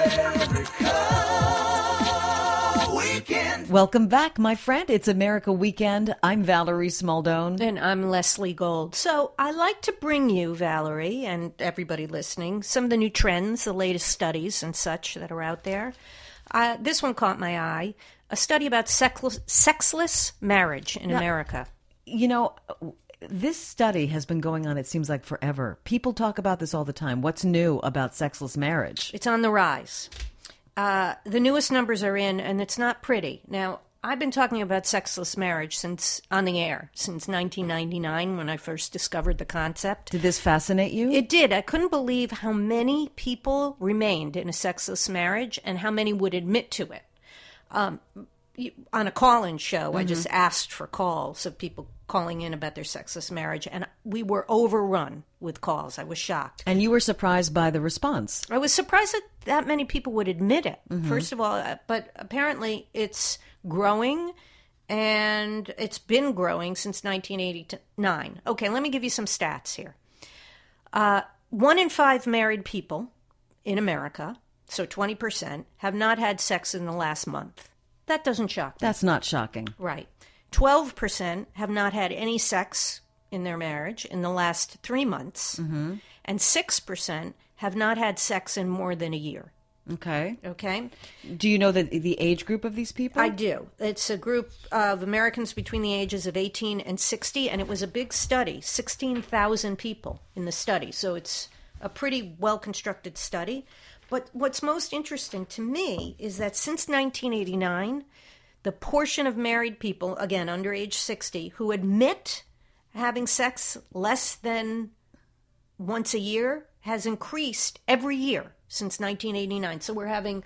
Welcome back, my friend. It's America Weekend. I'm Valerie Smaldone. And I'm Leslie Gold. So I like to bring you, Valerie, and everybody listening, some of the new trends, the latest studies and such that are out there. This one caught my eye. A study about sexless marriage in America. You know, this study has been going on, it seems like, forever. People talk about this all the time. What's new about sexless marriage? It's on the rise. The newest numbers are in, and it's not pretty. Now, I've been talking about sexless marriage on the air since 1999 when I first discovered the concept. Did this fascinate you? It did. I couldn't believe how many people remained in a sexless marriage and how many would admit to it. On a call-in show, I just asked for calls of people calling in about their sexless marriage, and we were overrun with calls. I was shocked. And you were surprised by the response. I was surprised that many people would admit it, first of all, but apparently it's growing, and it's been growing since 1989. Okay, let me give you some stats here. 1 in 5 married people in America, so 20%, have not had sex in the last month. That doesn't shock me. That's not shocking. Right. 12% have not had any sex in their marriage in the last 3 months. And 6% have not had sex in more than a year. Okay. Okay? Do you know the age group of these people? I do. It's a group of Americans between the ages of 18 and 60, and it was a big study, 16,000 people in the study. So it's a pretty well-constructed study. But what's most interesting to me is that since 1989, the portion of married people, again, under age 60, who admit having sex less than once a year has increased every year since 1989. So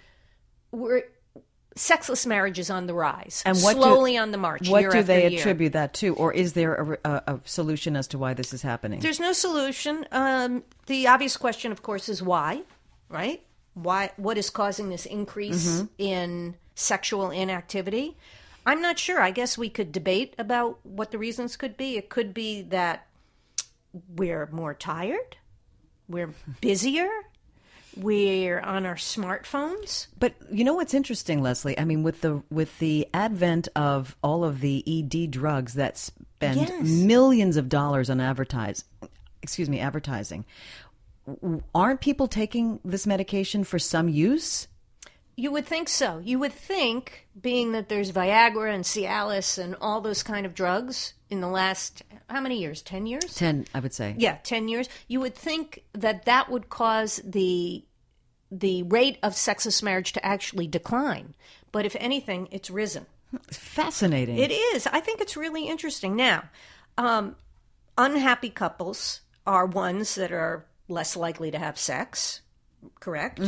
sexless marriage is on the rise, and slowly on the march. What year do after they year. attribute that to, or is there a solution as to why this is happening? There's no solution. The obvious question, of course, is why, right? Why? What is causing this increase in sexual inactivity? I'm not sure. I guess we could debate about what the reasons could be. It could be that we're more tired, we're busier, we're on our smartphones. But you know what's interesting, Leslie? I mean, with the advent of all of the ED drugs that spend millions of dollars on advertising, aren't people taking this medication for some use? You would think so. You would think, being that there's Viagra and Cialis and all those kind of drugs in the last, how many years? 10 years? 10, I would say. Yeah, 10 years. You would think that would cause the rate of sexless marriage to actually decline. But if anything, it's risen. Fascinating. It is. I think it's really interesting. Now, unhappy couples are ones that are less likely to have sex, correct?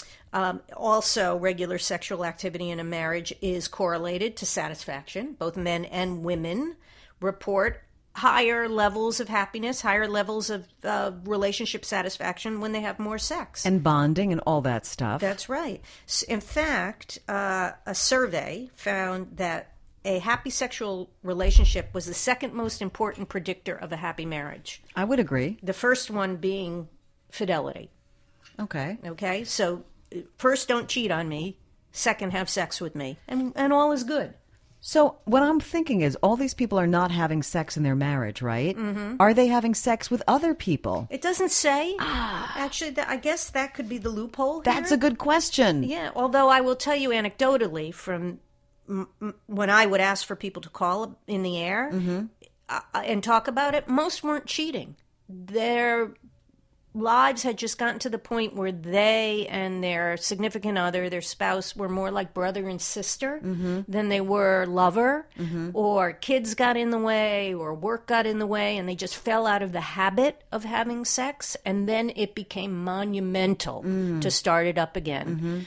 Also, regular sexual activity in a marriage is correlated to satisfaction. Both men and women report higher levels of happiness, higher levels of relationship satisfaction when they have more sex. And bonding and all that stuff. That's right. In fact, a survey found that a happy sexual relationship was the second most important predictor of a happy marriage. I would agree. The first one being fidelity. Okay. So first, don't cheat on me. Second, have sex with me. And all is good. So what I'm thinking is all these people are not having sex in their marriage, right? Are they having sex with other people? It doesn't say. Actually, I guess that could be the loophole here. That's a good question. Yeah, although I will tell you anecdotally from when I would ask for people to call in the air and talk about it, most weren't cheating. Their lives had just gotten to the point where they and their significant other, their spouse, were more like brother and sister than they were lover, or kids got in the way, or work got in the way, and they just fell out of the habit of having sex, and then it became monumental to start it up again.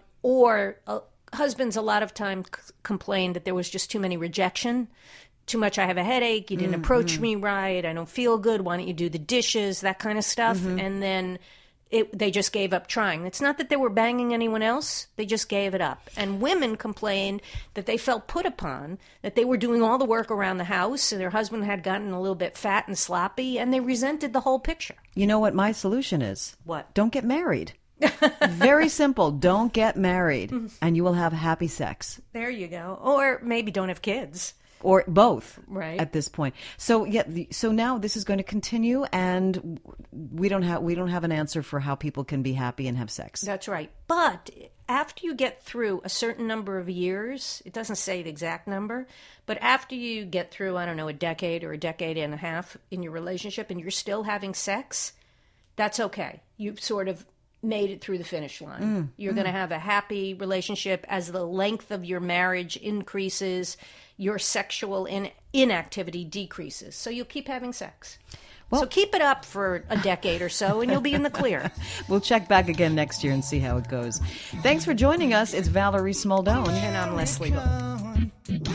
Husbands a lot of times complained that there was just too many rejection. Too much, I have a headache, you didn't approach me right, I don't feel good, why don't you do the dishes, that kind of stuff. And then they just gave up trying. It's not that they were banging anyone else, they just gave it up. And women complained that they felt put upon, that they were doing all the work around the house, and their husband had gotten a little bit fat and sloppy, and they resented the whole picture. You know what my solution is? What? Don't get married. Very simple. Don't get married, and you will have happy sex. There you go. Or maybe don't have kids. Or both, right? At this point, so so now this is going to continue, and we don't have an answer for how people can be happy and have sex. That's right. But after you get through a certain number of years, it doesn't say the exact number, but after you get through, I don't know, a decade or a decade and a half in your relationship, and you're still having sex, that's okay. You've sort of made it through the finish line. You're going to have a happy relationship as the length of your marriage increases. Your sexual inactivity decreases. So you'll keep having sex. Well, so keep it up for a decade or so, and you'll be in the clear. We'll check back again next year and see how it goes. Thanks for joining us. It's Valerie Smaldone. And I'm Leslie Bone.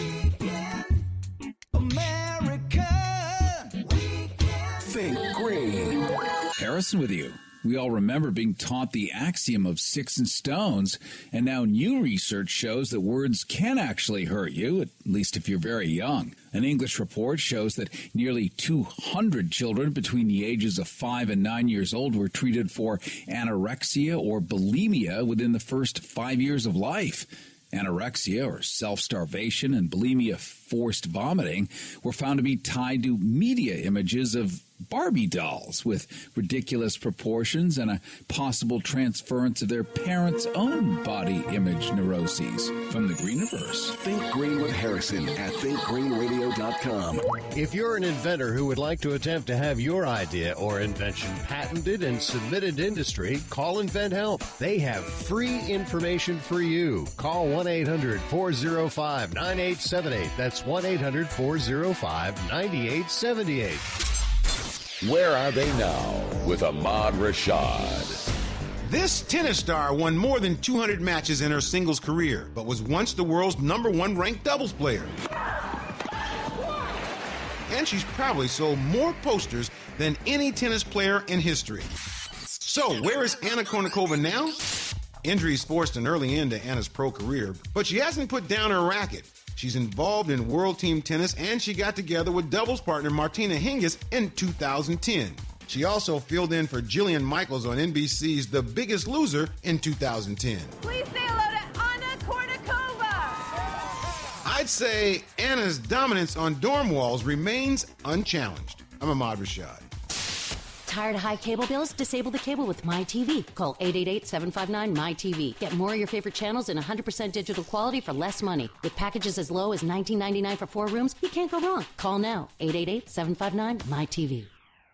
Think Green. Harrison with you. We all remember being taught the axiom of sticks and stones, and now new research shows that words can actually hurt you, at least if you're very young. An English report shows that nearly 200 children between the ages of 5 and 9 years old were treated for anorexia or bulimia within the first 5 years of life. Anorexia, or self-starvation, and bulimia, forced vomiting, were found to be tied to media images of Barbie dolls with ridiculous proportions and a possible transference of their parents' own body image neuroses. From the Greeniverse. Think Green with Harrison at thinkgreenradio.com. If you're an inventor who would like to attempt to have your idea or invention patented and submitted to industry, call InventHelp. They have free information for you. Call 1-800-405-9878. That's 1-800-405-9878. Where are they now with Ahmad Rashad? This tennis star won more than 200 matches in her singles career, but was once the world's #1 ranked doubles player. And she's probably sold more posters than any tennis player in history. So, where is Anna Kournikova now? Injuries forced an early end to Anna's pro career, but she hasn't put down her racket. She's involved in World Team Tennis, and she got together with doubles partner Martina Hingis in 2010. She also filled in for Jillian Michaels on NBC's The Biggest Loser in 2010. Please say hello to Anna Kournikova. I'd say Anna's dominance on dorm walls remains unchallenged. I'm Ahmad Rashad. Tired of high cable bills? Disable the cable with MyTV. Call 888-759-MyTV. Get more of your favorite channels in 100% digital quality for less money. With packages as low as $19.99 for 4 rooms, you can't go wrong. Call now. 888-759-MyTV.